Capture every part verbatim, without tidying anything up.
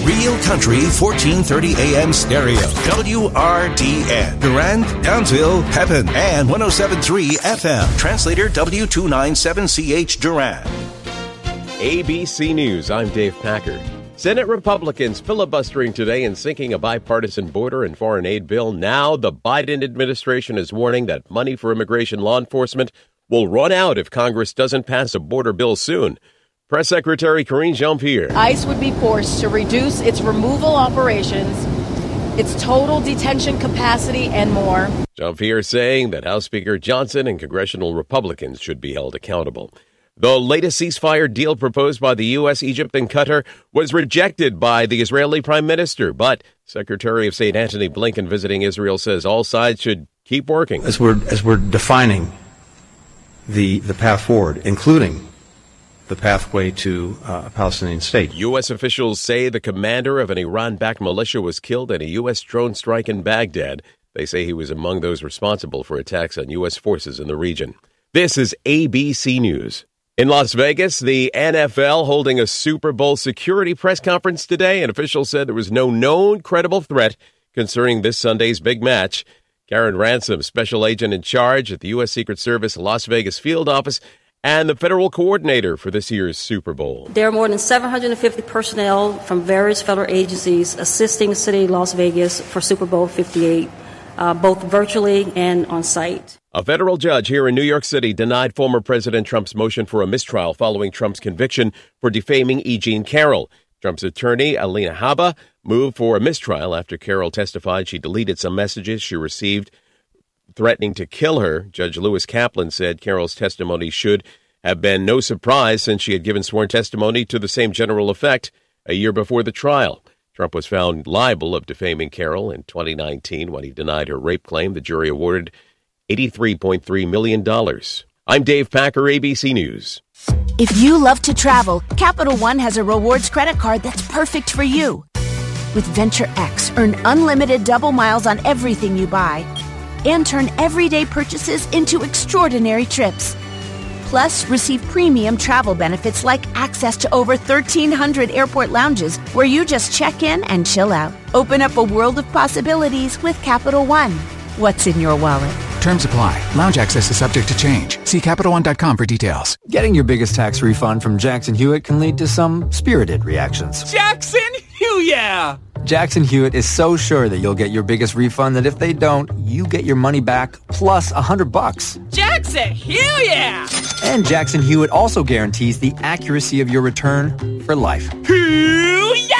Real Country fourteen thirty A M stereo. W R D N. Durand, Downsville, Pepin, and one oh seven point three F M. Translator W two ninety-seven C H Durand. A B C News, I'm Dave Packard. Senate Republicans filibustering today and sinking a bipartisan border and foreign aid bill. Now the Biden administration is warning that money for immigration law enforcement will run out if Congress doesn't pass a border bill soon. Press Secretary Karine Jean-Pierre. ICE would be forced to reduce its removal operations, its total detention capacity, and more. Jean-Pierre saying that House Speaker Johnson and congressional Republicans should be held accountable. The latest ceasefire deal proposed by the U S, Egypt, and Qatar was rejected by the Israeli Prime Minister. But Secretary of State Antony Blinken visiting Israel says all sides should keep working. As we're, as we're defining the, the path forward, including the pathway to uh, a Palestinian state. U S officials say the commander of an Iran-backed militia was killed in a U S drone strike in Baghdad. They say he was among those responsible for attacks on U S forces in the region. This is A B C News. In Las Vegas, the N F L holding a Super Bowl security press conference today, and officials said there was no known credible threat concerning this Sunday's big match. Karen Ransom, special agent in charge at the U S. Secret Service Las Vegas field office, and the federal coordinator for this year's Super Bowl. There are more than seven hundred fifty personnel from various federal agencies assisting the city of Las Vegas for Super Bowl fifty-eight, uh, both virtually and on site. A federal judge here in New York City denied former President Trump's motion for a mistrial following Trump's conviction for defaming E. Jean Carroll. Trump's attorney, Alina Habba, moved for a mistrial after Carroll testified she deleted some messages she received threatening to kill her. Judge Lewis Kaplan said Carroll's testimony should have been no surprise since she had given sworn testimony to the same general effect a year before the trial. Trump was found liable of defaming Carroll in twenty nineteen when he denied her rape claim. The jury awarded eighty-three point three million dollars. I'm Dave Packer, A B C News. If you love to travel, Capital One has a rewards credit card that's perfect for you. With Venture X, earn unlimited double miles on everything you buy and turn everyday purchases into extraordinary trips. Plus, receive premium travel benefits like access to over thirteen hundred airport lounges where you just check in and chill out. Open up a world of possibilities with Capital One. What's in your wallet? Terms apply. Lounge access is subject to change. See Capital One dot com for details. Getting your biggest tax refund from Jackson Hewitt can lead to some spirited reactions. Jackson Hewitt! Jackson Hewitt is so sure that you'll get your biggest refund that if they don't, you get your money back plus a hundred bucks. Jackson Hewitt! And Jackson Hewitt also guarantees the accuracy of your return for life. Hewitt!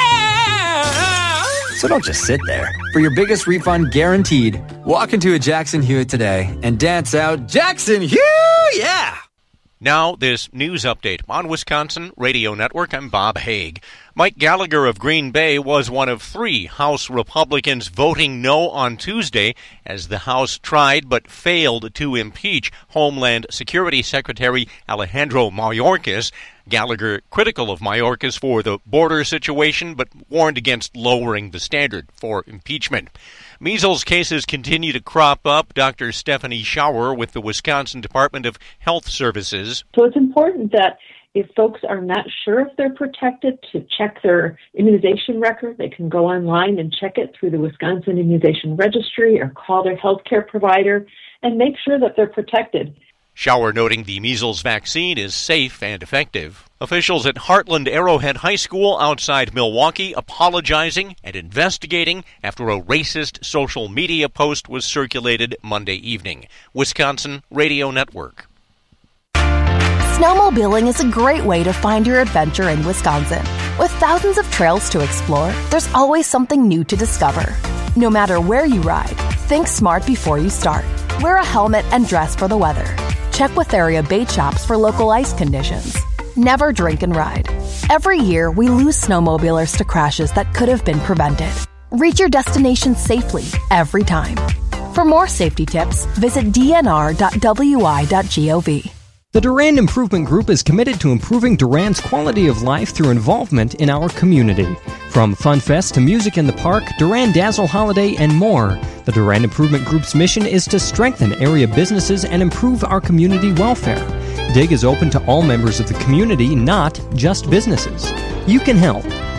So don't just sit there. For your biggest refund guaranteed, walk into a Jackson Hewitt today and dance out Jackson Hewitt! Yeah! Now, this news update on Wisconsin Radio Network. I'm Bob Haig. Mike Gallagher of Green Bay was one of three House Republicans voting no on Tuesday as the House tried but failed to impeach Homeland Security Secretary Alejandro Mayorkas. Gallagher critical of Mayorkas for the border situation, but warned against lowering the standard for impeachment. Measles cases continue to crop up. Doctor Stephanie Schauer with the Wisconsin Department of Health Services. So it's important that if folks are not sure if they're protected, to check their immunization record. They can go online and check it through the Wisconsin Immunization Registry or call their healthcare provider and make sure that they're protected. Schauer noting the measles vaccine is safe and effective. Officials at Heartland Arrowhead High School outside Milwaukee apologizing and investigating after a racist social media post was circulated Monday evening. Wisconsin Radio Network. Snowmobiling is a great way to find your adventure in Wisconsin. With thousands of trails to explore, there's always something new to discover. No matter where you ride, think smart before you start. Wear a helmet and dress for the weather. Check with area bait shops for local ice conditions. Never drink and ride. Every year, we lose snowmobilers to crashes that could have been prevented. Reach your destination safely every time. For more safety tips, visit d n r dot w i dot gov. The Durand Improvement Group is committed to improving Durand's quality of life through involvement in our community. From Fun Fest to music in the park, Durand Dazzle Holiday, and more, the Durand Improvement Group's mission is to strengthen area businesses and improve our community welfare. D I G is open to all members of the community, not just businesses. You can help.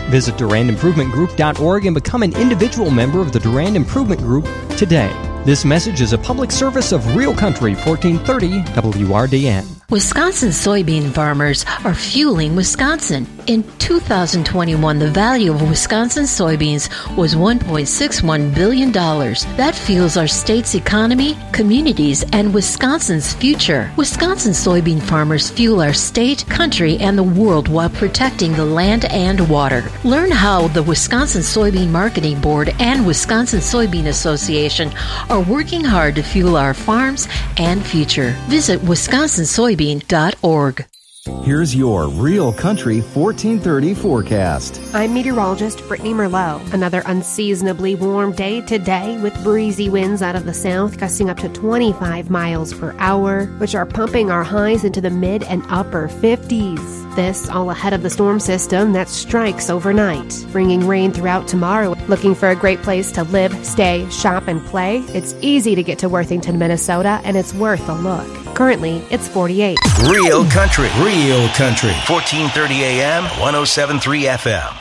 Visit Durand Improvement Group dot org and become an individual member of the Durand Improvement Group today. This message is a public service of Real Country fourteen thirty W R D N. Wisconsin soybean farmers are fueling Wisconsin. In two thousand twenty-one, the value of Wisconsin soybeans was one point six one billion dollars. That fuels our state's economy, communities, and Wisconsin's future. Wisconsin soybean farmers fuel our state, country, and the world while protecting the land and water. Learn how the Wisconsin Soybean Marketing Board and Wisconsin Soybean Association are working hard to fuel our farms and future. Visit wisconsin soybean dot org. Here's your Real Country fourteen thirty forecast. I'm meteorologist Brittany Merlot. Another unseasonably warm day today with breezy winds out of the south gusting up to twenty-five miles per hour, which are pumping our highs into the mid and upper fifties. This all ahead of the storm system that strikes overnight, bringing rain throughout tomorrow. Looking for a great place to live, stay, shop, and play? It's easy to get to Worthington, Minnesota, and it's worth a look. Currently, it's forty-eight. Real Country. Real Country. fourteen thirty A M, one oh seven point three F M.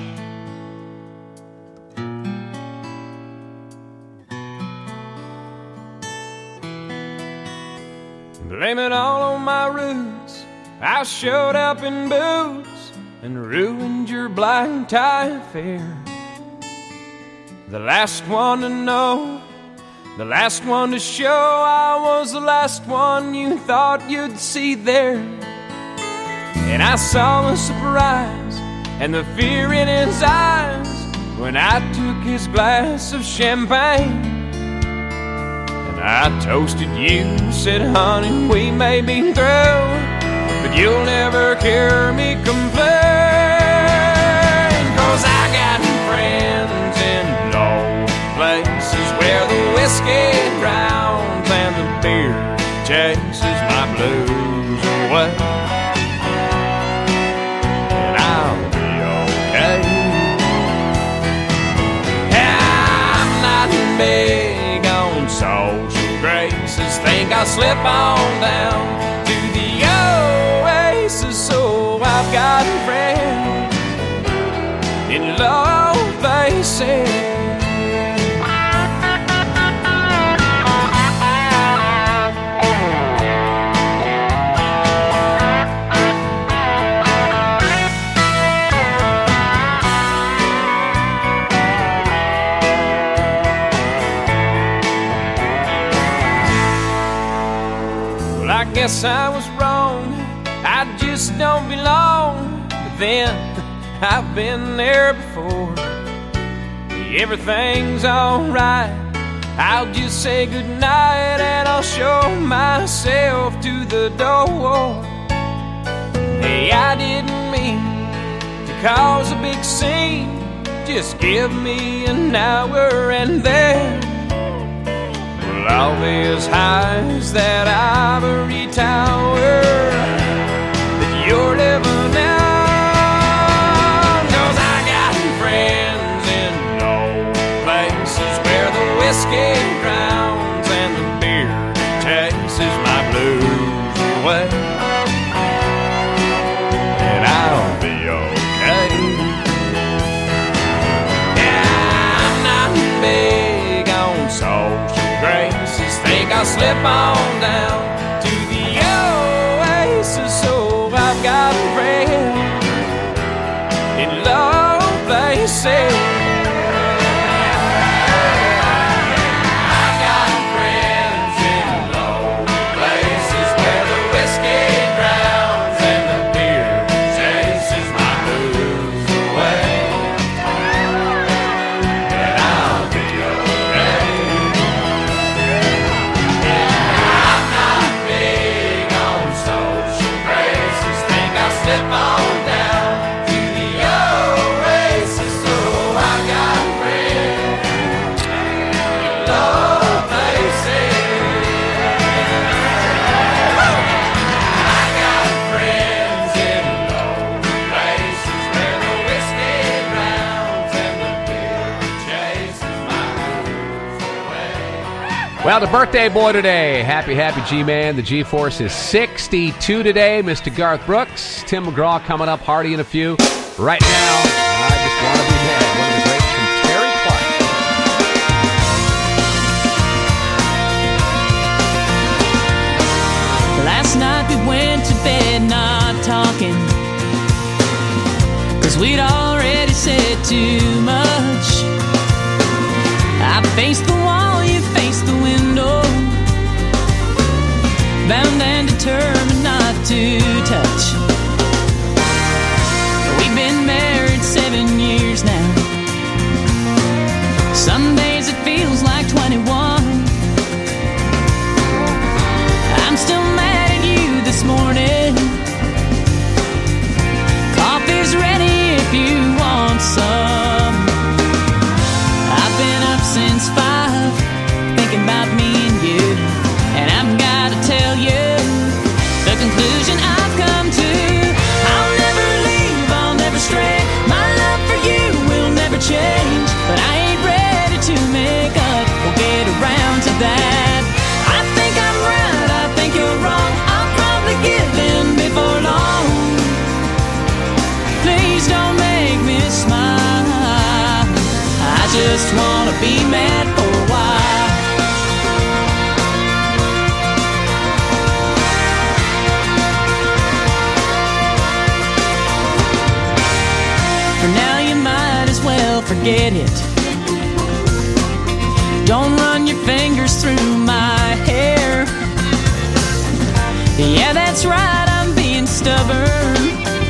Blame it all on my roots. I showed up in boots and ruined your black tie affair. The last one to know, the last one to show, I was the last one you thought you'd see there. And I saw the surprise and the fear in his eyes when I took his glass of champagne. And I toasted you, said, honey, we may be through, but you'll never hear me complain. 'Cause I got friends in low places where the whiskey drowns and the beer chases my blues away. And I'll be okay. I'm not big on social graces. Think I'll slip on down to the oasis. So I've got friends in low places. I guess I was wrong, I just don't belong. But then, I've been there before. Everything's alright, I'll just say goodnight and I'll show myself to the door. Hey, I didn't mean to cause a big scene. Just give me an hour and then all these highs that ivory tower that you're living in. 'Cause I got friends in low places where the whiskey drowns and the beer chases my blues away. And I'll be okay. Yeah, I'm not big on social graces. Think I'll slip on down to the oasis. So I've got friends in low places. I've got friends in low places where the whiskey drowns and the beer chases my blues away. And I'll be okay. Slip on down to the oasis. So I got friends in low places. I got friends in low places where the whiskey drowns and the beer chases my blues away. Well, the birthday boy today. Happy, happy G-Man. The G-Force is sixty-two today. Mister Garth Brooks. Tim McGraw coming up. Hardy in a few. Right now, I Just Want to Be Mad, one of the greats from Terry Clark. Last night we went to bed not talking, 'cause we'd already said too much. I faced the wall, you faced the window, bound and determined not to touch. We've been married seven years now. Some days it feels like twenty-one. I'm still mad at you this morning. Coffee's ready if you want some. I've been up since five, thinking about me and you, and I've got to tell you the conclusion I've come to. I'll never leave, I'll never stray. My love for you will never change, but I ain't ready to make up or get around to that. I think I'm right, I think you're wrong. I'll probably give in before long. Please don't make me smile. I just wanna be mad for a while. For now you might as well forget it. Don't run your fingers through my hair. Yeah, that's right, I'm being stubborn.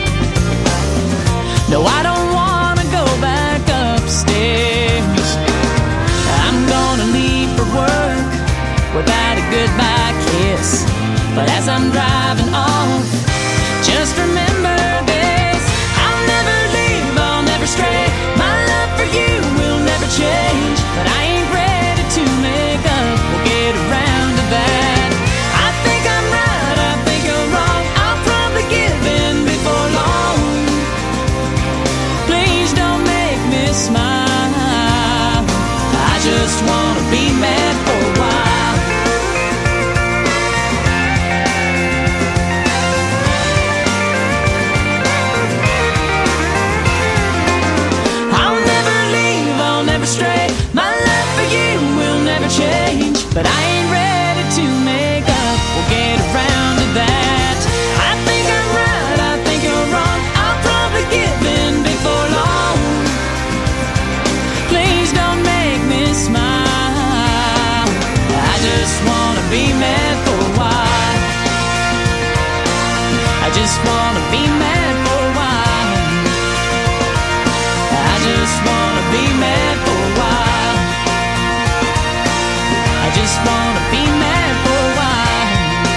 No, I don't wanna go back upstairs. I'm gonna leave for work without a goodbye kiss. But as I'm driving off, just remember this: I'll never leave, I'll never stray. My love for you will never change, but I ain't ready to make up or get around to that. I think I'm right, I think you're wrong. I'll probably give in before long. Please don't make me smile. I just wanna be mad for a while. I'll never leave, I'll never stray. My love for you will never change, but I ain't ready to make up or get around to that. I think I'm right, I think you're wrong. I'll probably give in before long. Please don't make me smile. I just wanna be mad for a while. I just wanna be mad for a while. I just wanna be mad for a while. I just wanna be mad for a while.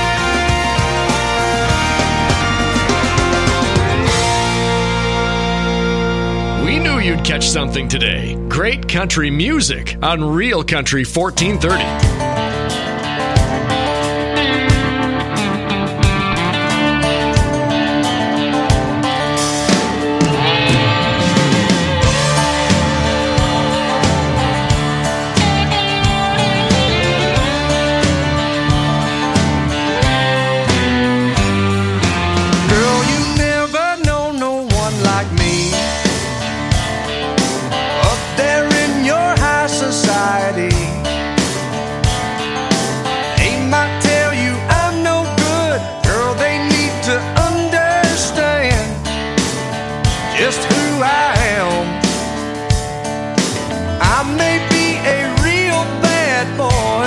We knew you'd catch something today. Great country music on Real Country fourteen thirty. Girl, you never know no one like me. Up there in your high society. They might tell you I'm no good. Girl, they need to understand just who I am. I may be a real bad boy,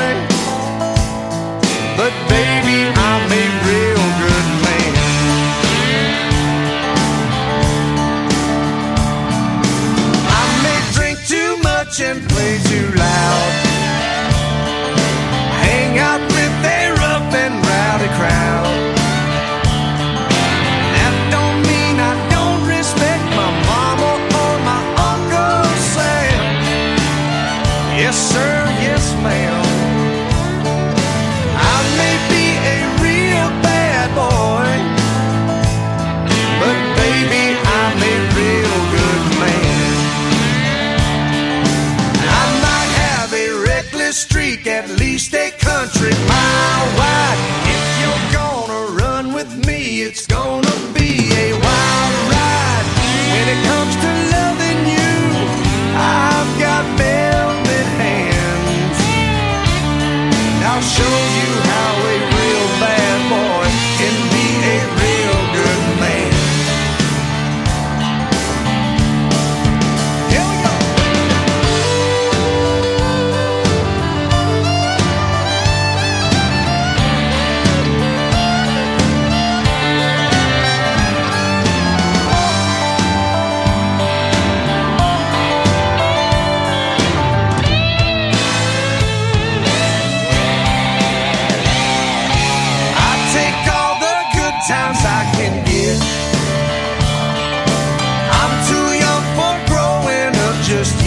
but baby, I'm a real good man. I may drink too much and play too loud, hang out with a rough and rowdy crowd. That don't mean I don't respect my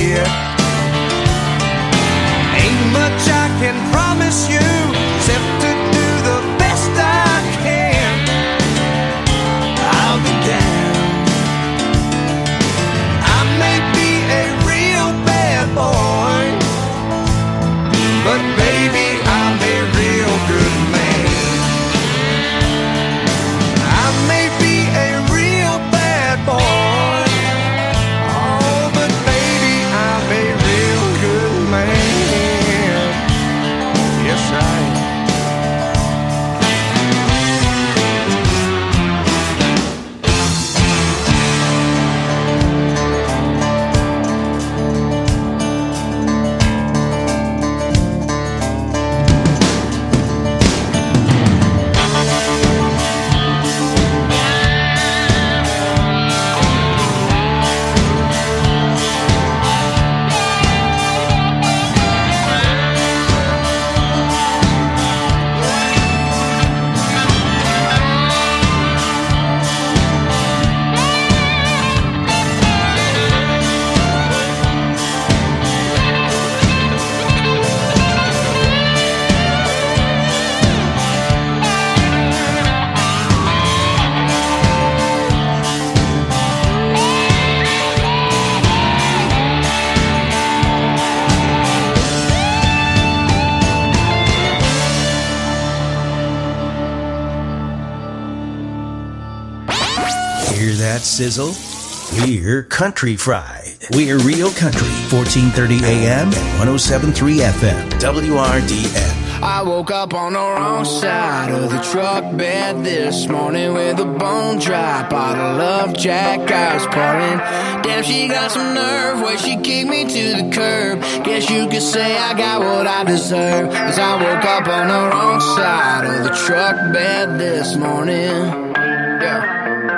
yet. Ain't much I can promise you, except to do the best I can. I'll be damned. I may be a real bad boy, but baby, I'm a real good man. I may be a real bad boy, oh, but baby, I'm a real good man. Yes, I am. Hear that sizzle? We're Country Fried. We're Real Country, fourteen thirty A M and one oh seven point three F M, W R D N. I woke up on the wrong side of the truck bed this morning with a bone dry bottle of Jack I was pouring. Damn, she got some nerve where she kicked me to the curb. Guess you could say I got what I deserve, 'cause I woke up on the wrong side of the truck bed this morning. Yeah.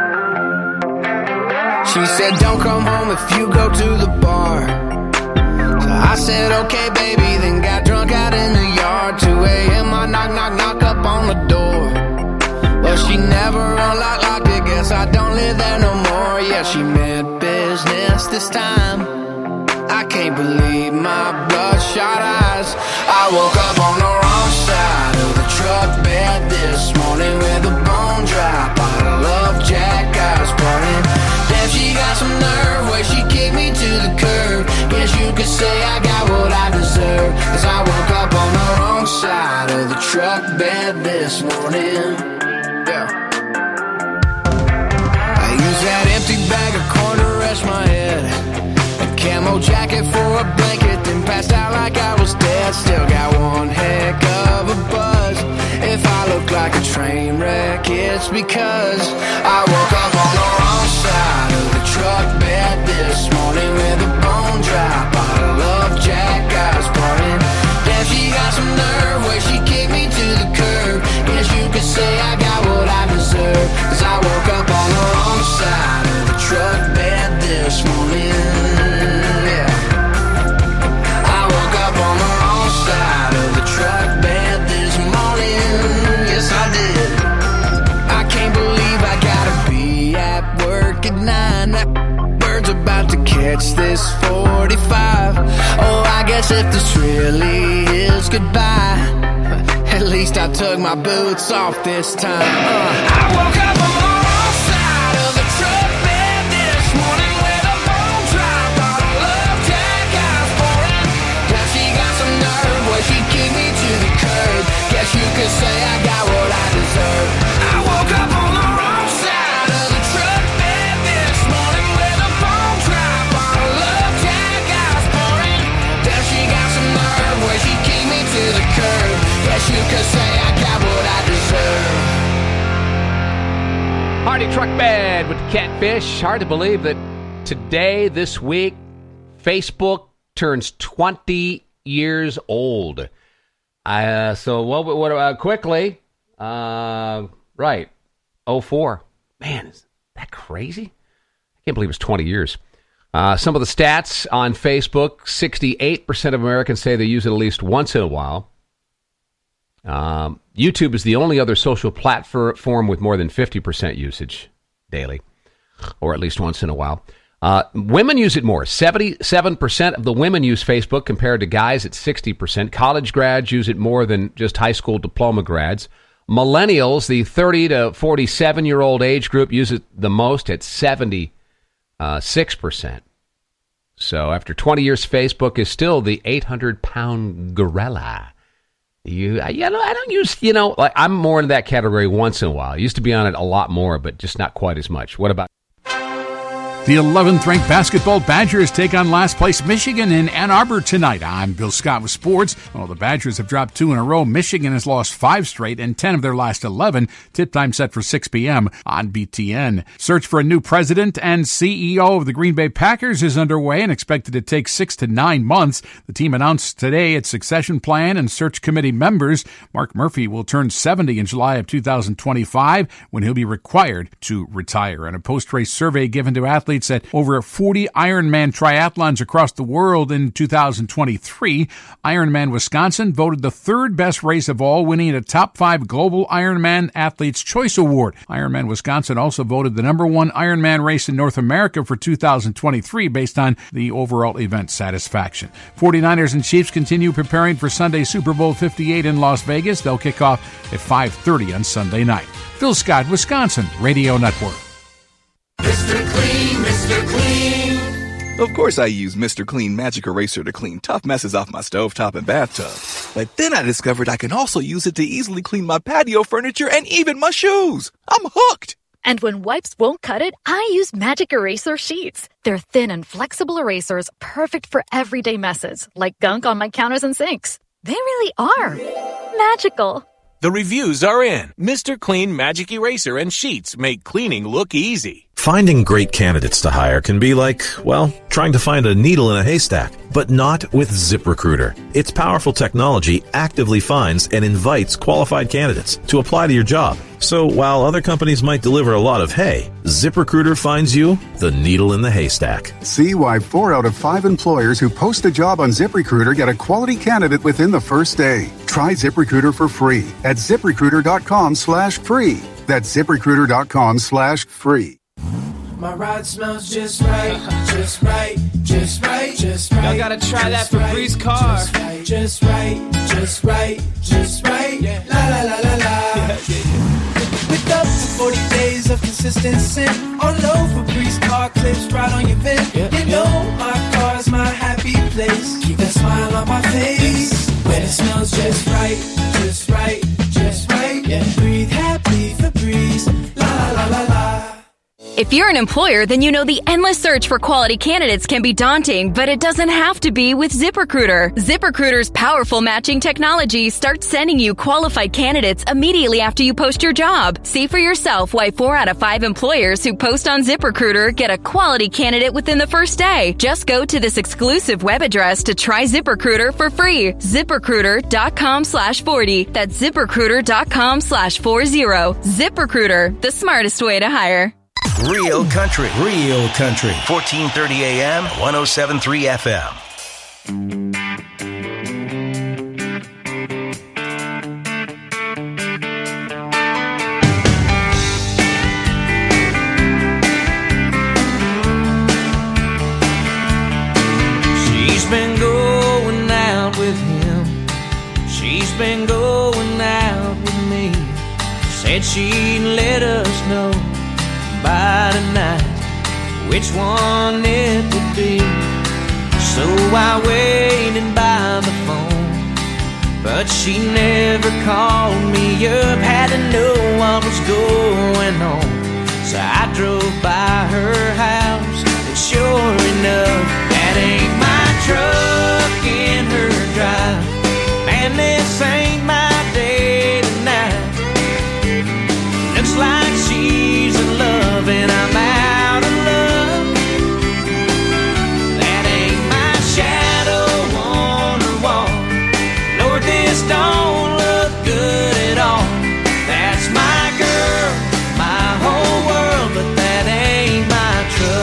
She said, don't come home if you go to the bar. So I said, okay, baby, then got drunk out in the yard. two a.m. I knock, knock, knock up on the door. But she never unlocked, locked it. Guess I don't live there no more. Yeah, she meant business this time. I can't believe my bloodshot eyes. I woke up on the wrong side of the truck bed this morning with a bone dry bottle of Jack I was pouring. Damn, she got some nerve where she kicked me to the curb. Guess you could say I got what I deserve, 'cause I woke up on the wrong side of the truck bed this morning. Yeah. I used that empty bag of corn to rest my head, a camo jacket for a blanket, then passed out like I was dead. Still got one heck of a buzz. If I look like a train wreck, it's because I woke up on the wrong side of the truck bed this morning with a bone dry bottle of Jack I was pouring. Damn, she got some nerve where she kicked me to the curb. Guess you could say I got what I deserve, 'cause I woke up on the wrong side of the truck bed this morning. Yeah. I woke up on the wrong side of the truck bed this morning. Yes, I did. I can't believe I gotta be at work at nine. That bird's about to catch this forty-five. Oh, I guess if this really is goodbye, at least I took my boots off this time. Uh, I woke up on the wrong side of the truck bed this morning with a bone dry bottle of Jack I was pouring. Now she got some nerve where she kicked me to the curb. Guess you could say I got what I deserve. I woke up on the wrong side of the truck bed this morning with a bone dry bottle of Jack I was pouring. Now she got some nerve where she kicked me to the curb. Guess you could say I got what I deserve. Hardy Truck Bed with the Catfish. Hard to believe that today, this week, Facebook turns twenty years old. Uh, so, what, what uh, quickly, uh, right, oh four. Man, is that crazy? I can't believe it's twenty years. Uh, some of the stats on Facebook, sixty-eight percent of Americans say they use it at least once in a while. Um, YouTube is the only other social platform with more than fifty percent usage daily, or at least once in a while. Uh, women use it more. seventy-seven percent of the women use Facebook compared to guys at sixty percent. College grads use it more than just high school diploma grads. Millennials, the thirty to forty-seven-year-old age group, use it the most at seventy-six percent. So after twenty years, Facebook is still the eight hundred pound gorilla. You, I, you know, I don't use, you know, like I'm more in that category once in a while. I used to be on it a lot more, but just not quite as much. What about? The eleventh-ranked basketball Badgers take on last-place Michigan in Ann Arbor tonight. I'm Bill Scott with sports. Well, the Badgers have dropped two in a row. Michigan has lost five straight and ten of their last eleven. Tip time set for six p.m. on B T N. Search for a new president and C E O of the Green Bay Packers is underway and expected to take six to nine months. The team announced today its succession plan and search committee members. Mark Murphy will turn seventy in July of two thousand twenty-five when he'll be required to retire. And a post-race survey given to athletes at over forty Ironman triathlons across the world in two thousand twenty-three. Ironman Wisconsin voted the third best race of all, winning a top five Global Ironman Athletes' Choice Award. Ironman Wisconsin also voted the number one Ironman race in North America for two thousand twenty-three based on the overall event satisfaction. forty-niners and Chiefs continue preparing for Sunday Super Bowl fifty-eight in Las Vegas. They'll kick off at five thirty on Sunday night. Phil Scott, Wisconsin Radio Network. Mister Clean, Mister Clean. Of course I use Mister Clean Magic Eraser to clean tough messes off my stovetop and bathtub. But then I discovered I can also use it to easily clean my patio furniture and even my shoes. I'm hooked. And when wipes won't cut it, I use Magic Eraser Sheets. They're thin and flexible erasers, perfect for everyday messes, like gunk on my counters and sinks. They really are magical. The reviews are in. Mister Clean Magic Eraser and Sheets make cleaning look easy. Finding great candidates to hire can be like, well, trying to find a needle in a haystack, but not with ZipRecruiter. Its powerful technology actively finds and invites qualified candidates to apply to your job. So while other companies might deliver a lot of hay, ZipRecruiter finds you the needle in the haystack. See why four out of five employers who post a job on ZipRecruiter get a quality candidate within the first day. Try ZipRecruiter for free at ZipRecruiter.com slash free. That's ZipRecruiter.com slash free. My ride smells just right, just right, just right, just right. Y'all gotta try that Febreze car. Just right, just right, just right, just right. Yeah. La la la la la. With up to forty days of consistent scent on low Febreze car clips right on your vent. Yeah. You know my car's my happy place. Keep that smile on my face when it smells just right, just right, just right. Yeah. Breathe happy Febreze. La la la la la. If you're an employer, then you know the endless search for quality candidates can be daunting, but it doesn't have to be with ZipRecruiter. ZipRecruiter's powerful matching technology starts sending you qualified candidates immediately after you post your job. See for yourself why four out of five employers who post on ZipRecruiter get a quality candidate within the first day. Just go to this exclusive web address to try ZipRecruiter for free. ZipRecruiter.com slash 40. That's ZipRecruiter.com slash 40. ZipRecruiter, the smartest way to hire. Real country, real country. fourteen thirty A M, one oh seven point three F M. She's been going out with him. She's been going out with me. Said she'd let us know by tonight which one it would be. So I waited by the phone, but she never called me up. Had to know what was going on, so I drove by her house, and sure enough, that ain't my truck in her drive. Man, this ain't my day tonight. Looks like she's in love and I'm out of love. That ain't my shadow on her wall. Lord, this don't look good at all. That's my girl, my whole world, but that ain't my truck.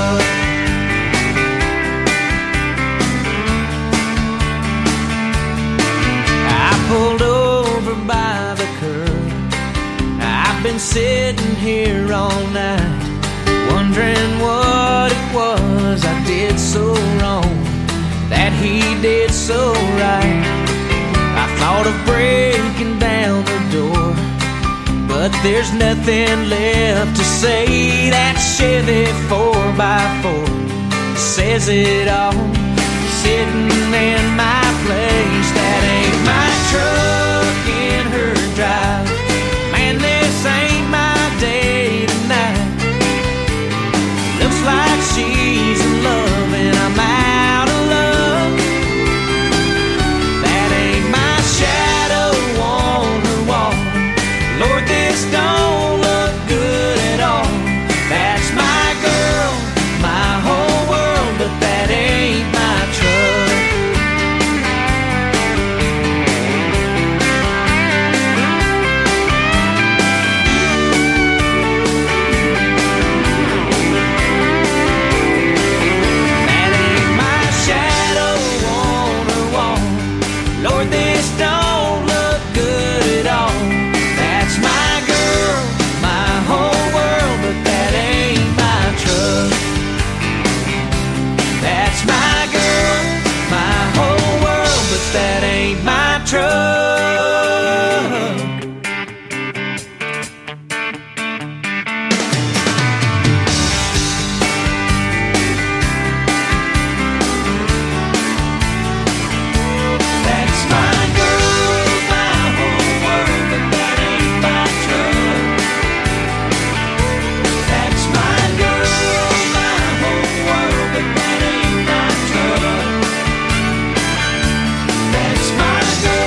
so right. I thought of breaking down the door, but there's nothing left to say. That Chevy four by four says it all, sitting in my place. That ain't my truck in her drive. Man, this ain't my day tonight. Looks like she's in love and I'm out of luck. That ain't my shadow on her wall. Lord, this don't look good at all. That's my girl, my whole world, but that ain't my truck. That ain't my shadow on her wall. Lord, this don't look good at all. That's my girl, my whole world, but that ain't my truck. That's my girl, my whole world, but that ain't my truck. That's my girl, my whole world, but that ain't my truck. That's my girl, my whole world, but that ain't my truck. That's my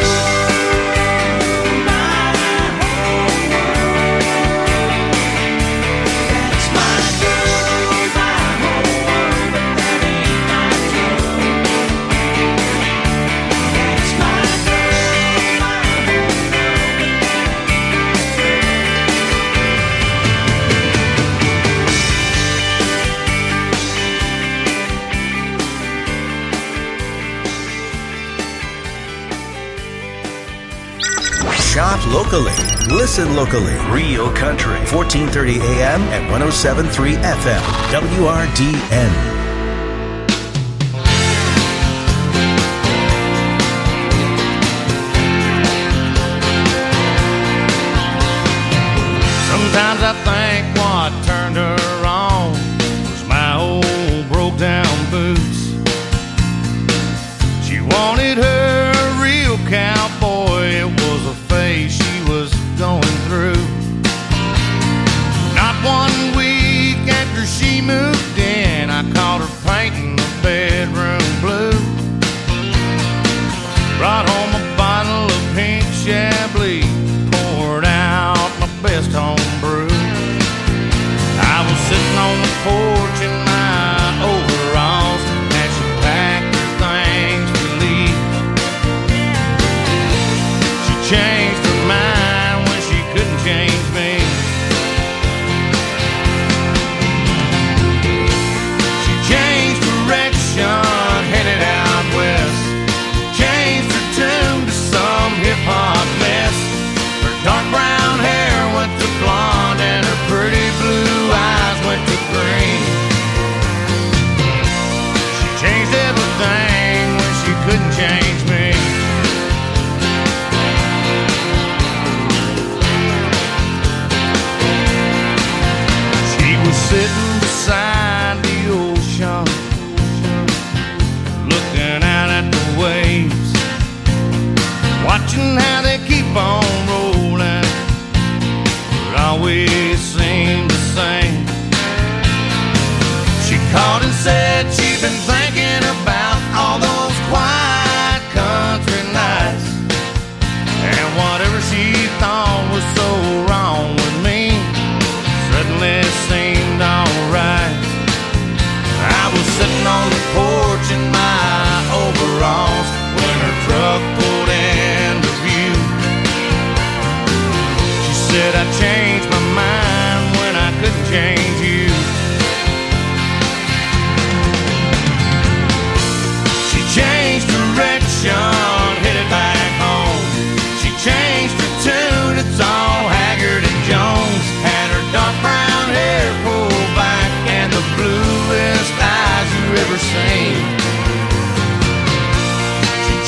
girl, my whole world. That's my girl, my whole world, but that ain't my truck. That's my girl, my whole Shop locally. Listen locally. Real Country. fourteen thirty A M at one oh seven point three F M. W R D N. Sometimes I think what turned her on was my old broke down boots. She wanted her a real cowboy. It was a phase she was going through. Not one week after she moved in, I caught her painting the bedroom blue. Brought home a bottle of pink Chablis, poured out my best home brew. I was sitting on the porch in my overalls as she packed her things to leave. She changed her mind when she couldn't change me. She changed direction, headed out west. Changed her tune to some hip-hop mess. Her dark brown hair went to blonde and her pretty blue eyes went to green. She changed everything when she couldn't change me. She was sitting beside the ocean, looking out at the waves, watching how they keep on rolling. It always seemed the same. She called and said she'd been thinking about all those quiet country nights, and whatever she thought was so wrong with me suddenly seemed alright. I was sitting on the porch in my overalls when her truck pulled into view. She said I changed my mind when I couldn't change you. She changed direction, headed back home. She changed her tune, it's all Haggard and Jones. Had her dark brown hair pulled back and the bluest eyes you ever seen. She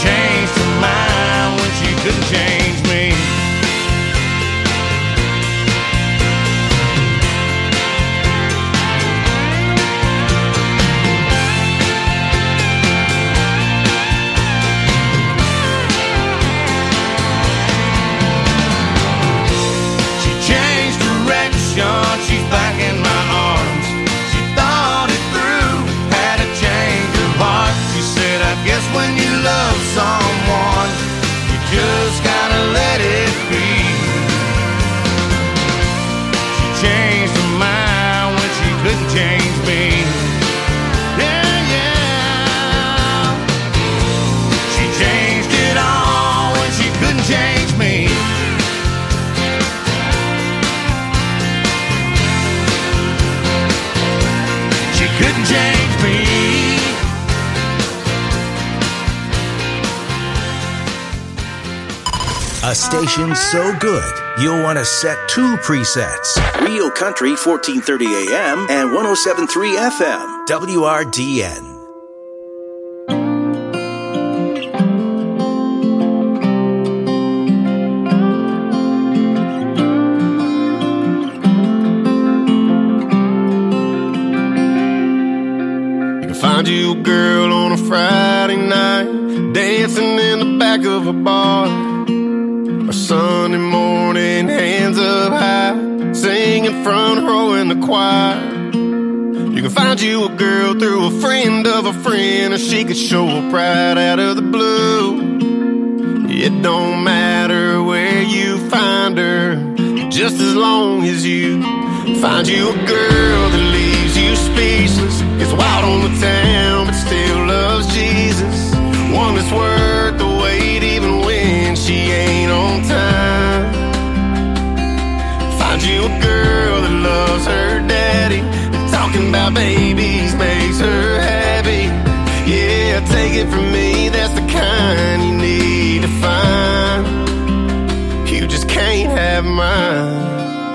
can change me. A station so good, you'll want to set two presets. Real Country fourteen thirty A M and one oh seven point three F M, W R D N. Find you a girl on a Friday night, dancing in the back of a bar, or Sunday morning, hands up high, singing front row in the choir. You can find you a girl through a friend of a friend, or she could show up right out of the blue. It don't matter where you find her, just as long as you find you a girl that leaves you speechless, gets wild on the town but still loves Jesus, one that's worth the wait even when she ain't on time. Find you a girl that loves her daddy, and talking about babies makes her happy. Yeah, take it from me, that's the kind you need to find. You just can't have mine.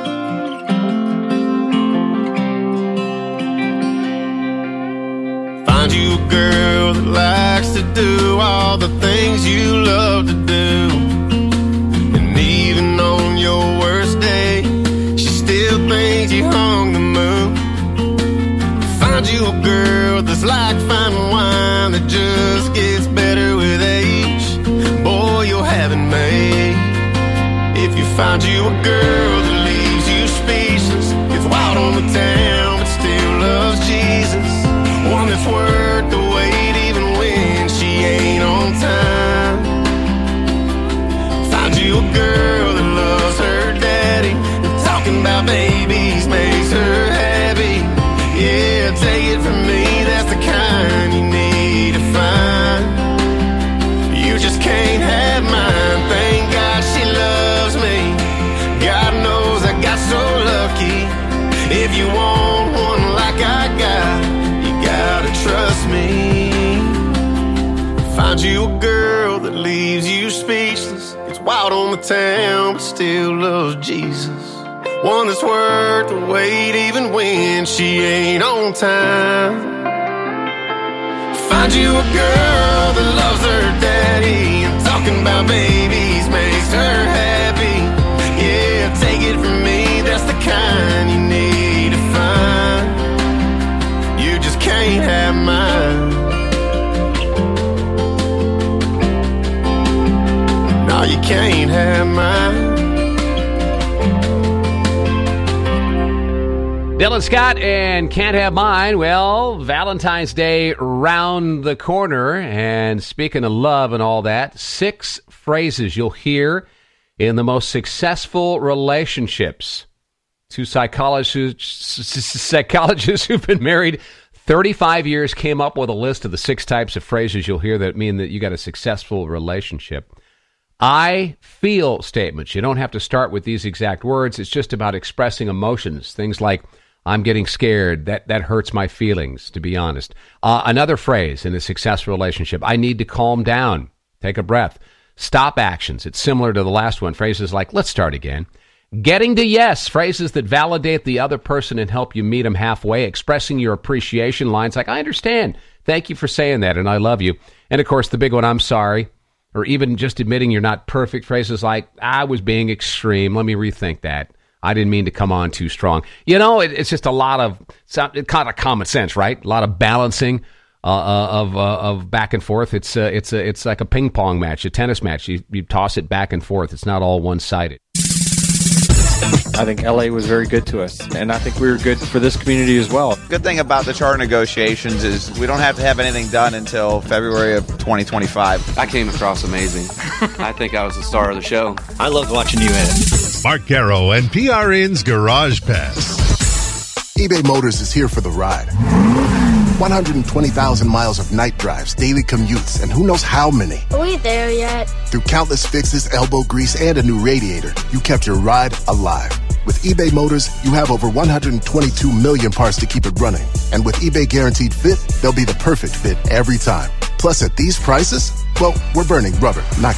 Find you a girl that likes to do all the things you love to do, and even on your worst day, she still thinks you hung the moon. Find you a girl that's like fine wine that just gets better with age. Boy, you'll have it made if you find you a girl that leaves you speechless, gets wild on the town but still loves Jesus, one that's worth the wait even when she ain't on time. Find you a girl that loves her daddy, and talking about babies makes her happy. Yeah, take it from me, that's the kind you need to find. You just can't have mine. Thank God she loves me. God knows I got so lucky. If you want one like I got, gotta trust me. Find you a girl that leaves you speechless, gets wild on the town but still loves Jesus, one that's worth the wait even when she ain't on time. Find you a girl that loves her daddy, and talking about babies makes her happy. Yeah, take it from me, that's the kind you need to find. You just can't have mine. No, you can't have mine. Dylan Scott and Can't Have Mine. Well, Valentine's Day round the corner. And speaking of love and all that, six phrases you'll hear in the most successful relationships. Two psychologists, psychologists who've been married thirty-five years came up with a list of the six types of phrases you'll hear that mean that you got a successful relationship. I feel statements. You don't have to start with these exact words. It's just about expressing emotions. Things like, I'm getting scared. That that hurts my feelings, to be honest. Uh, another phrase in a successful relationship, I need to calm down. Take a breath. Stop actions. It's similar to the last one. Phrases like, let's start again. Getting to yes, phrases that validate the other person and help you meet them halfway. Expressing your appreciation, lines like, I understand. Thank you for saying that, and I love you. And, of course, the big one, I'm sorry. Or even just admitting you're not perfect. Phrases like, I was being extreme. Let me rethink that. I didn't mean to come on too strong. You know, it, it's just a lot of it's kind of common sense, right? A lot of balancing uh, uh, of uh, of back and forth. It's uh, it's uh, it's like a ping pong match, a tennis match. You you toss it back and forth. It's not all one sided. I think L A was very good to us, and I think we were good for this community as well. Good thing about the charter negotiations is we don't have to have anything done until February of twenty twenty-five. I came across amazing. I think I was the star of the show. I loved watching you in it. Mark Garrow and P R N's Garage Pass. eBay Motors is here for the ride. one hundred twenty thousand miles of night drives, daily commutes, and who knows how many. Are we there yet? Through countless fixes, elbow grease, and a new radiator, you kept your ride alive. With eBay Motors, you have over one hundred twenty-two million parts to keep it running. And with eBay Guaranteed Fit, they'll be the perfect fit every time. Plus, at these prices, well, we're burning rubber, not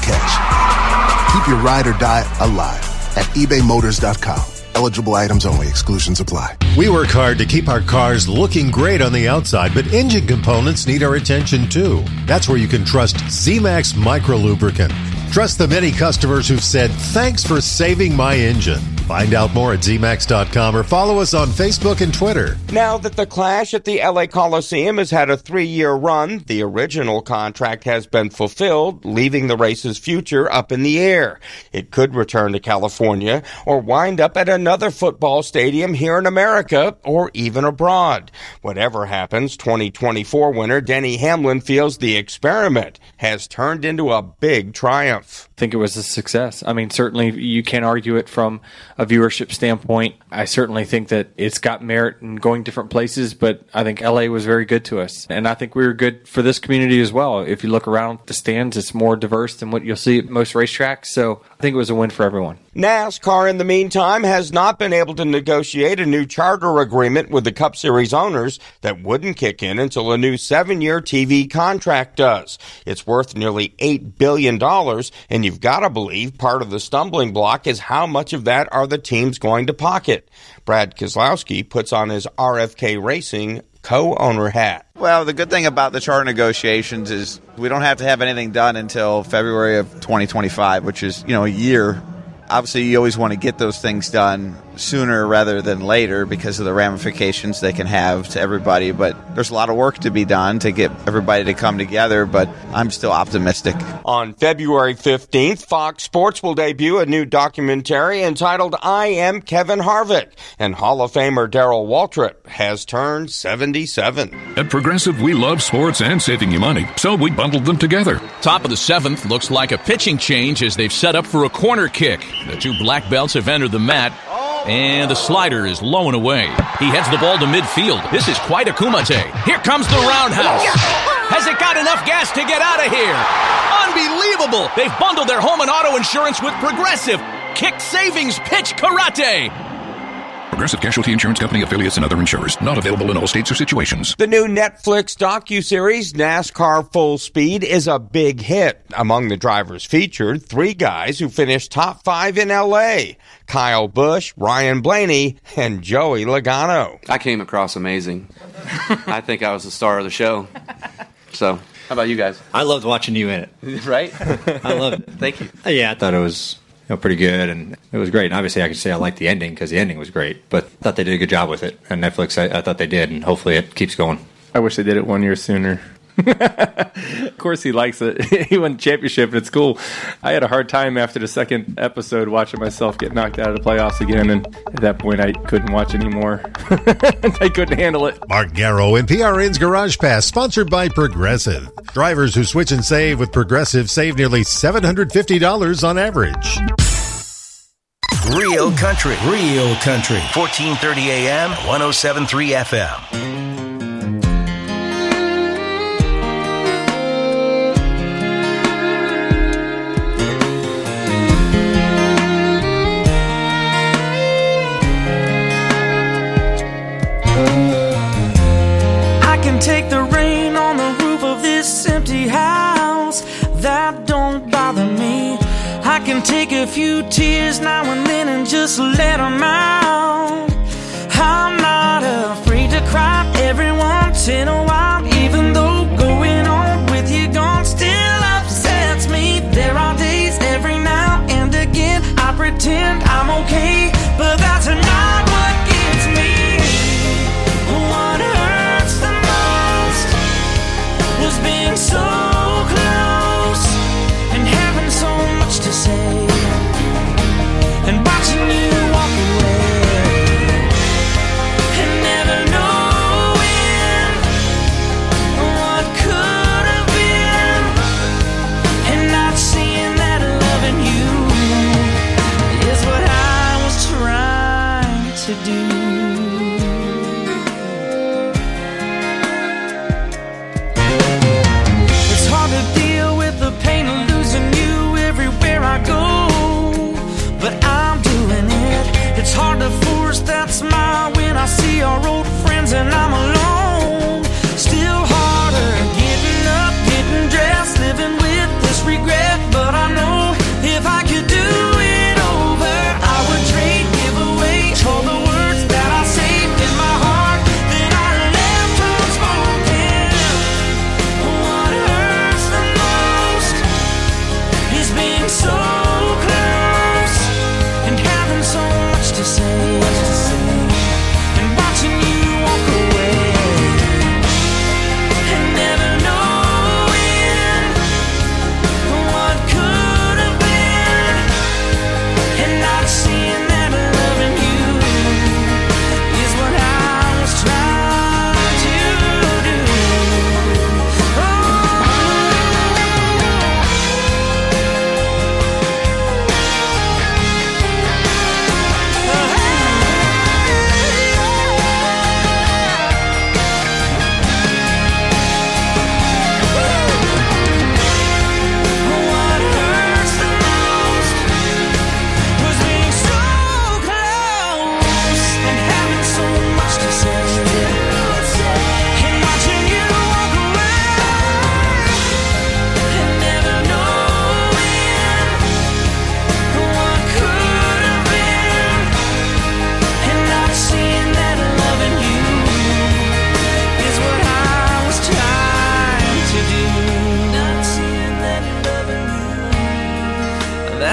cash. Keep your ride or die alive at ebay motors dot com. Eligible items only. Exclusions apply. We work hard to keep our cars looking great on the outside, but engine components need our attention too. That's where you can trust Z-Max Micro Lubricant. Trust the many customers who've said, thanks for saving my engine. Find out more at z max dot com or follow us on Facebook and Twitter. Now that the Clash at the L A Coliseum has had a three-year run, the original contract has been fulfilled, leaving the race's future up in the air. It could return to California or wind up at another football stadium here in America or even abroad. Whatever happens, twenty twenty-four winner Denny Hamlin feels the experiment has turned into a big triumph. I think it was a success. I mean, certainly you can't argue it from a viewership standpoint. I certainly think that it's got merit in going different places, but I think L A was very good to us. And I think we were good for this community as well. If you look around the stands, it's more diverse than what you'll see at most racetracks. So I think it was a win for everyone. NASCAR, in the meantime, has not been able to negotiate a new charter agreement with the Cup Series owners that wouldn't kick in until a new seven-year T V contract does. It's worth nearly eight billion dollars, and you've got to believe part of the stumbling block is how much of that are the teams going to pocket. Brad Keselowski puts on his R F K Racing co-owner hat. Well, the good thing about the charter negotiations is we don't have to have anything done until February of twenty twenty-five, which is, you know, a year. Obviously, you always want to get those things done sooner rather than later because of the ramifications they can have to everybody. But there's a lot of work to be done to get everybody to come together, but I'm still optimistic. On February fifteenth, Fox Sports will debut a new documentary entitled I Am Kevin Harvick, and Hall of Famer Darrell Waltrip has turned seventy-seven. At Progressive, we love sports and saving you money, so we bundled them together. Top of the seventh looks like a pitching change as they've set up for a corner kick. The two black belts have entered the mat, and the slider is low and away. He heads the ball to midfield. This is quite a kumite. Here comes the roundhouse. Has it got enough gas to get out of here? Unbelievable! They've bundled their home and auto insurance with Progressive. Kick Savings Pitch Karate. Progressive Casualty Insurance Company, affiliates, and other insurers. Not available in all states or situations. The new Netflix docuseries, NASCAR Full Speed, is a big hit. Among the drivers featured, three guys who finished top five in L A. Kyle Busch, Ryan Blaney, and Joey Logano. I came across amazing. I think I was the star of the show. So, how about you guys? I loved watching you in it. Right? I loved it. Thank you. Yeah, I thought it was... You know, pretty good, and it was great. And obviously, I could say I liked the ending because the ending was great, but I thought they did a good job with it. And Netflix, I, I thought they did, and hopefully it keeps going. I wish they did it one year sooner. Of course he likes it. He won the championship, and it's cool. I had a hard time after the second episode watching myself get knocked out of the playoffs again, and at that point I couldn't watch anymore. I couldn't handle it. Mark Garrow and P R N's Garage Pass, sponsored by Progressive. Drivers who switch and save with Progressive save nearly seven hundred fifty dollars on average. Real country, real country. fourteen thirty A M, one oh seven point three F M. I can take the rain on the roof of this empty house. That don't bother me. I can take a few tears now and then and just let them out. I'm not afraid to cry every once in a while, even though going on with you gone still upsets me. There are days every now and again I pretend I'm okay, but that's not what gets me. What hurts the most was being so close and having so much to say, and watching you walk away and never knowing what could have been, and not seeing that loving you is what I was trying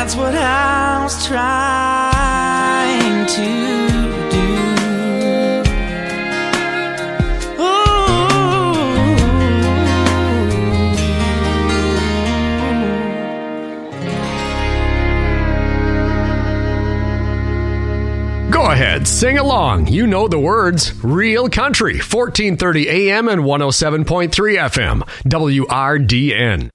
that's what I was trying to do. Go ahead, sing along. You know the words. Real Country, fourteen thirty A M and one oh seven point three F M, W R D N.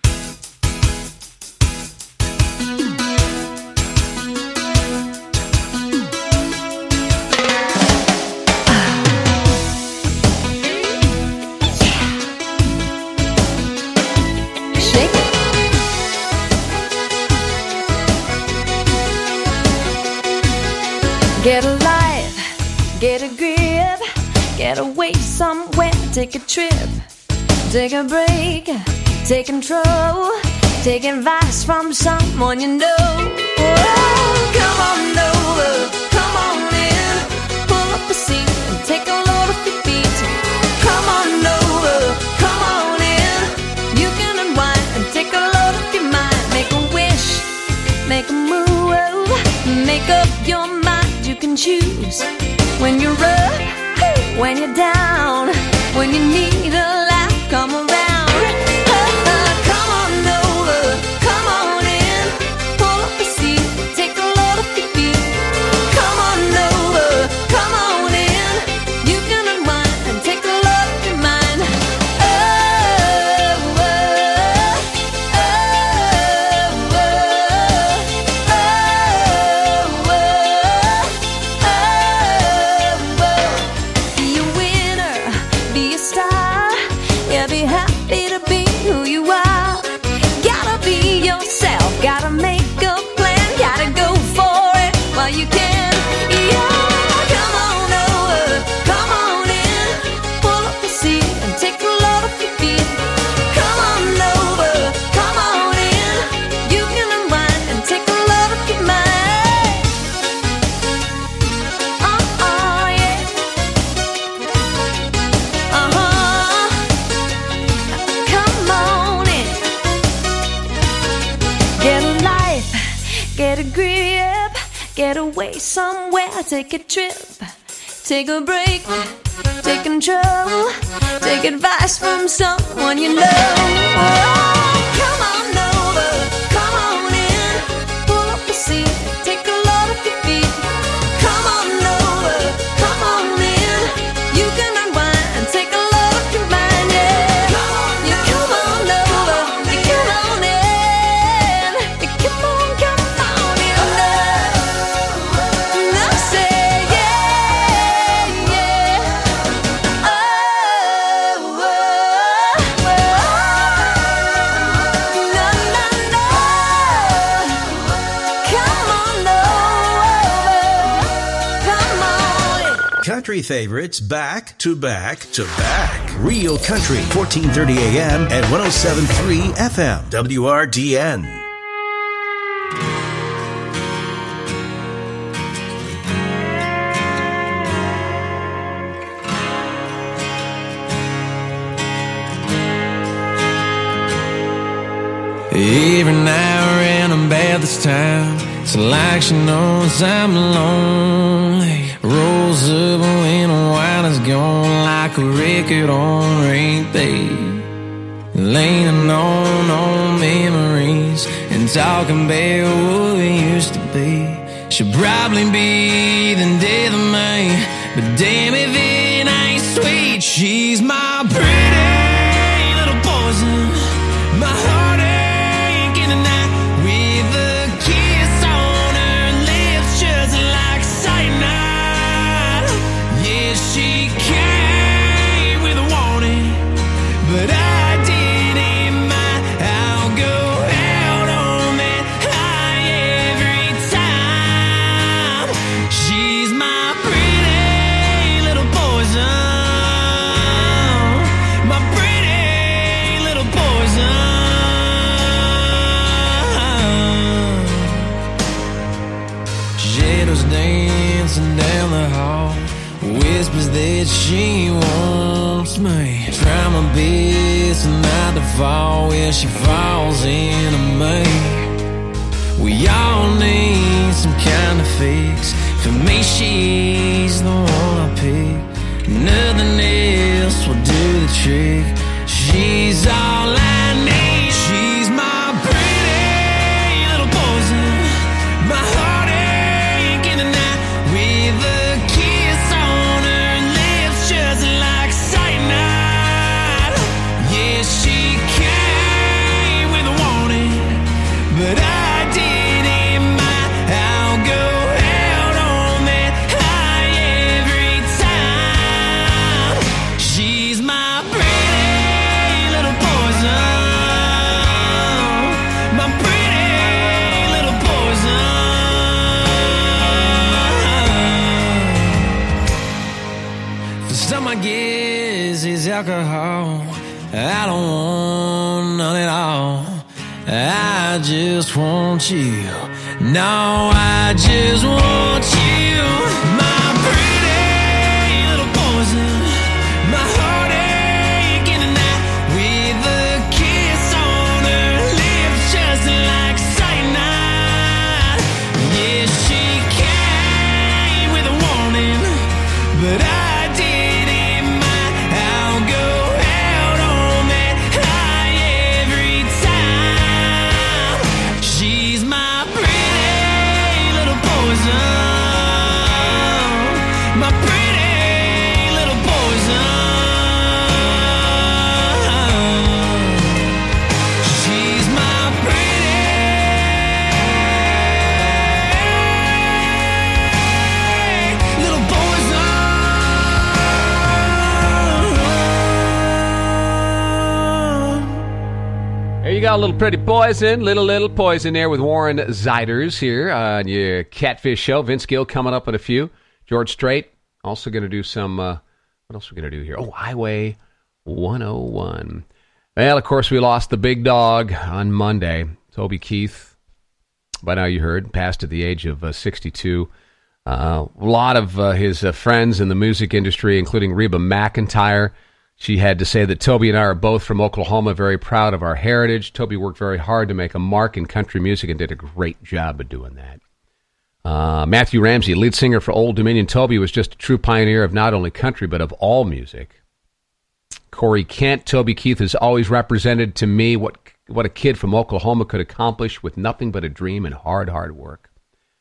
Get a life, get a grip, get away somewhere, take a trip, take a break, take control, take advice from someone you know. Oh, come on over, come on in, pull up a seat and take a load off your feet. Come on over, come on in, you can unwind and take a load off your mind. Make a wish, make a move, make up your mind. You can choose when you're up, when you're down, when you need a laugh, come around. Uh, uh, come on over, come on in, pull up a seat, take a load off your feet. Come on over, come on in, you can unwind and take a load off your mind. Oh, oh, oh, oh, oh, oh. Be a winner, be a star. Yeah, be happy to be who you are. Gotta be yourself, gotta make a plan, gotta go for it while you can. Yeah, come on over, come on in, pull up a seat and take a load off your feet. Come on over, come on in, you can unwind and take a load off your mind. Uh-uh, yeah. Uh-huh. Come on in. Get a life, get a grip, get away somewhere, take a trip, take a break, take control, take advice from someone you know. Oh, come on over, come on in, pull up a seat, take a load off your feet. Come on over, come on in, you can unwind and take a load off your mind, yeah. You come on over, you come on in, you come on, come on in now. And I say, yeah, yeah. Oh, oh, oh. No, no, no. Come on over, come on in. Country favorites back to back to back. Real Country, fourteen thirty A M and one oh seven point three F M, W R D N. Every now and then about this time, it's like she knows I'm lonely. Rolls up when the wine is gone, like a record on repeat. Leaning on old memories and talking about what we used to be. She'll probably be the death of me, but damn if it ain't sweet. She's my pretty little poison, my heartache in the night, with a kiss on her lips just like cyanide. Yeah, she came with a warning, but I didn't mind. I'll go out on that high every time. She's my pretty little poison, my pretty little poison. Shadows dancing down the hall, whispers that she wants me. Try my best not to fall where she falls into me. We all need some kind of fix. For me, she's the one I pick. Nothing else will do the trick. She's all I need. She's my pretty little poison, my heartache in the night, with a kiss on her lips just like cyanide. Yeah, she came with a warning, but I didn't mind. I'll go out on that high every time. She's my pretty little poison, my pretty little poison. The stuff I guess is alcohol. I don't want none at all. I just want you. No, I just want you. My pretty little poison, my heartache in the night, with a kiss on her lips just like cyanide. Yeah, she came with a warning, but I didn't mind. I'll go out on that high every time. She's my pretty little poison, my pretty little poison. She's my pretty little poison. There you go, a little pretty poison, little, little poison there with Warren Ziders here on your Catfish Show. Vince Gill coming up in a few. George Strait also going to do some, uh, what else are we going to do here? Oh, Highway one oh one. Well, of course, we lost the big dog on Monday. Toby Keith, by now you heard, passed at the age of uh, sixty-two. Uh, a lot of uh, his uh, friends in the music industry, including Reba McEntire, she had to say that Toby and I are both from Oklahoma, very proud of our heritage. Toby worked very hard to make a mark in country music and did a great job of doing that. Uh, Matthew Ramsey, lead singer for Old Dominion. Toby was just a true pioneer of not only country, but of all music. Corey Kent, Toby Keith has always represented to me what what a kid from Oklahoma could accomplish with nothing but a dream and hard, hard work.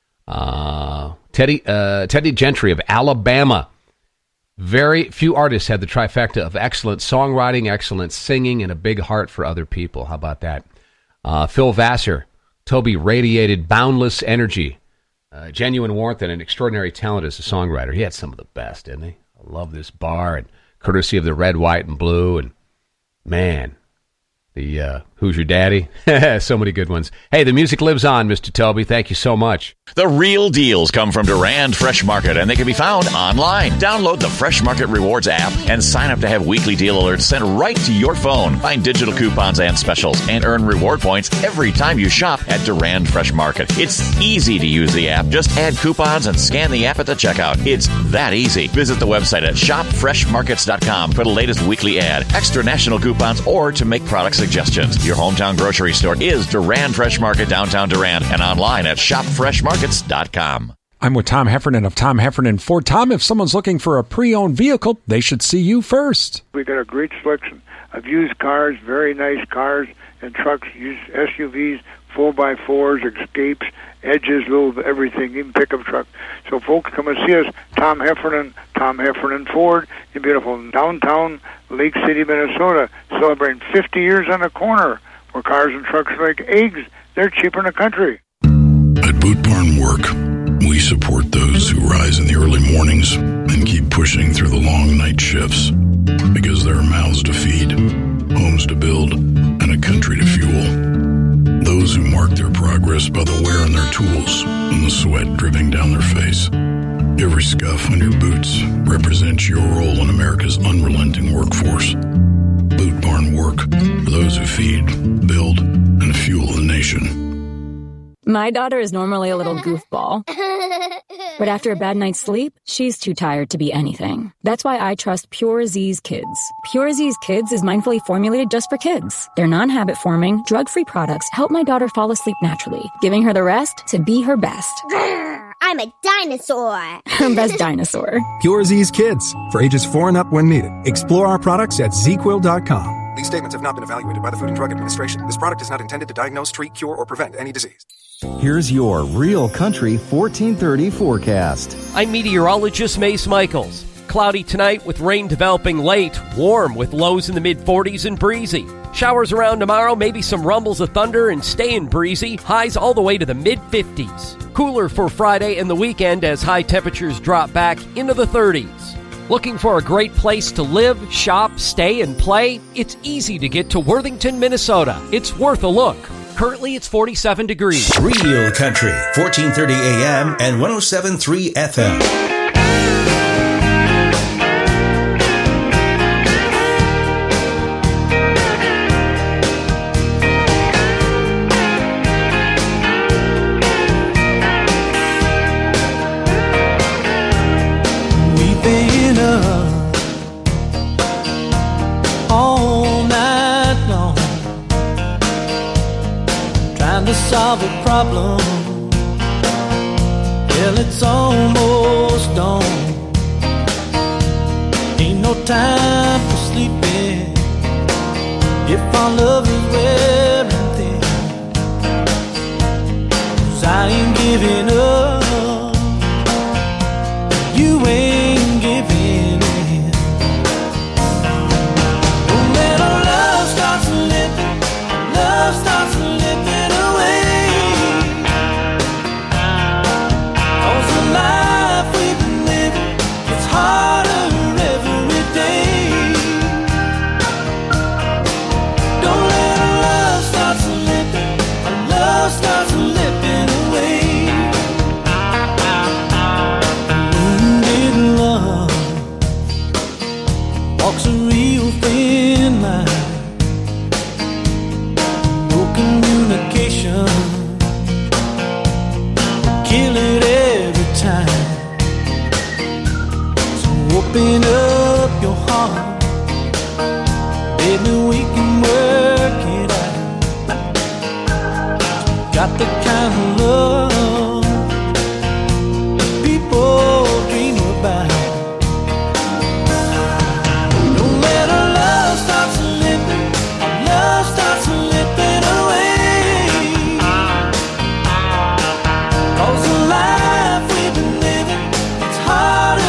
Uh, Teddy uh, Teddy Gentry of Alabama. Very few artists had the trifecta of excellent songwriting, excellent singing, and a big heart for other people. How about that? Uh, Phil Vassar. Toby radiated boundless energy, uh, genuine warmth, and an extraordinary talent as a songwriter. He had some of the best, didn't he? I love this bar, and courtesy of the red, white, and blue. And man, the uh, Who's Your Daddy? So many good ones. Hey, the music lives on, Mister Toby. Thank you so much. The real deals come from Durand Fresh Market, and they can be found online. Download the Fresh Market Rewards app and sign up to have weekly deal alerts sent right to your phone. Find digital coupons and specials and earn reward points every time you shop at Durand Fresh Market. It's easy to use the app. Just add coupons and scan the app at the checkout. It's that easy. Visit the website at shop fresh markets dot com for the latest weekly ad, extra national coupons, or to make product suggestions. Your hometown grocery store is Durand Fresh Market, downtown Durand, and online at shop fresh markets dot com. I'm with Tom Heffernan of Tom Heffernan Ford. Tom, if someone's looking for a pre-owned vehicle, they should see you first. We got a great selection of used cars, very nice cars and trucks, used S U Vs, four by fours, Escapes, Edges, little everything, even pickup truck. So folks, come and see us, Tom Heffernan, Tom Heffernan Ford, in beautiful downtown Lake City, Minnesota, celebrating fifty years on the corner, where cars and trucks are like eggs. They're cheaper in the country. At Boot Barn Work, we support those who rise in the early mornings and keep pushing through the long night shifts, because there are mouths to feed, homes to build, and a country to fuel. Those who mark their progress by the wear on their tools and the sweat dripping down their face. Every scuff on your boots represents your role in America's unrelenting workforce. Boot Barn Work, for those who feed, build, and fuel the nation. My daughter is normally a little goofball. But after a bad night's sleep, she's too tired to be anything. That's why I trust Pure Z's Kids. Pure Z's Kids is mindfully formulated just for kids. Their non-habit forming, drug-free products help my daughter fall asleep naturally, giving her the rest to be her best. I'm a dinosaur. Her best dinosaur. Pure Z's Kids. For ages four and up when needed. Explore our products at z quill dot com. These statements have not been evaluated by the Food and Drug Administration. This product is not intended to diagnose, treat, cure, or prevent any disease. Here's your Real Country fourteen thirty forecast. I'm meteorologist Mace Michaels. Cloudy tonight with rain developing late. Warm with lows in the mid forties and breezy. Showers around tomorrow, maybe some rumbles of thunder and staying breezy. Highs all the way to the mid fifties. Cooler for Friday and the weekend as high temperatures drop back into the thirties. Looking for a great place to live, shop, stay, and play? It's easy to get to Worthington, Minnesota. It's worth a look. Currently, it's forty-seven degrees. Real Country, fourteen thirty A M and one oh seven point three F M. Solve a problem. Well, it's almost dawn. Ain't no time for sleeping if our love is wearing thin. 'Cause I ain't giving up, you ain't giving in. Don't let our love start slipping, love starts slipping. Open up your heart, baby, we can work it out. Got the kind of love people dream about. Don't let our love start slipping, our love starts slipping away. 'Cause the life we've been living, it's harder.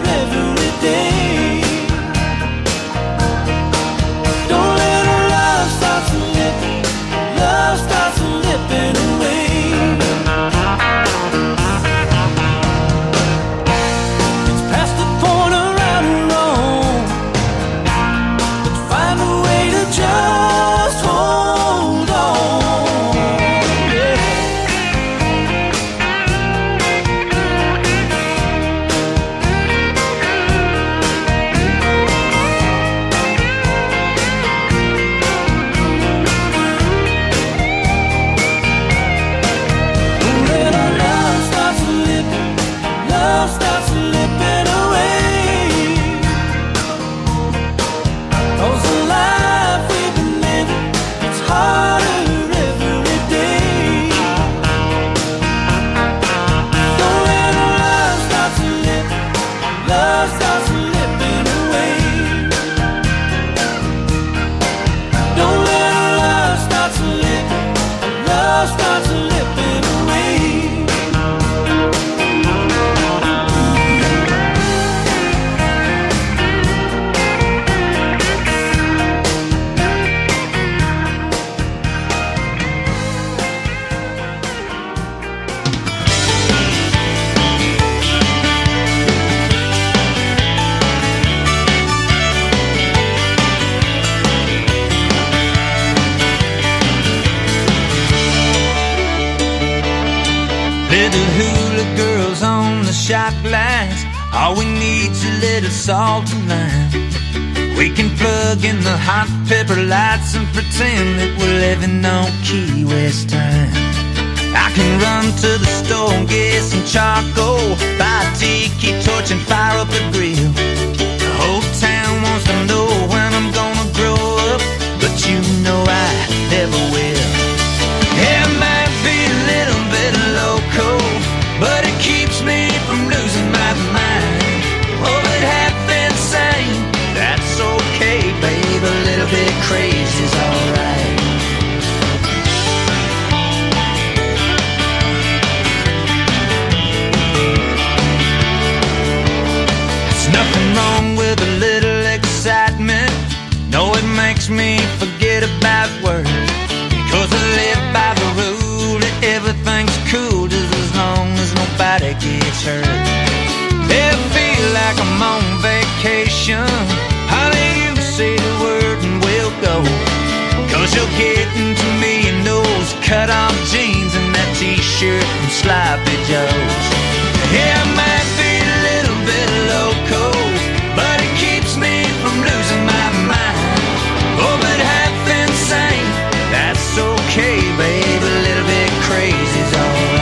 Little hula girls on the shot glass. All we need's a little salt and lime. We can plug in the hot pepper lights and pretend that we're living on Key West time. I can run to the store and get some charcoal, buy a tiki torch and fire up the grill. The whole town wants to know when I'm gonna grow up, but you know I never will. Yeah, it might be a little bit loco, but it keeps me from losing my mind. Oh, but half insane, that's okay, babe. A little bit crazy's alright. There's nothing wrong with a little excitement. No, it makes me forget about work, 'cause I live by the rule that everything's cool just as long as nobody gets hurt. I feel like I'm on vacation. I'll let you say the word and we'll go, 'cause you're getting to me in those cut-off jeans and that t-shirt from Sloppy Joe's. Yeah, man.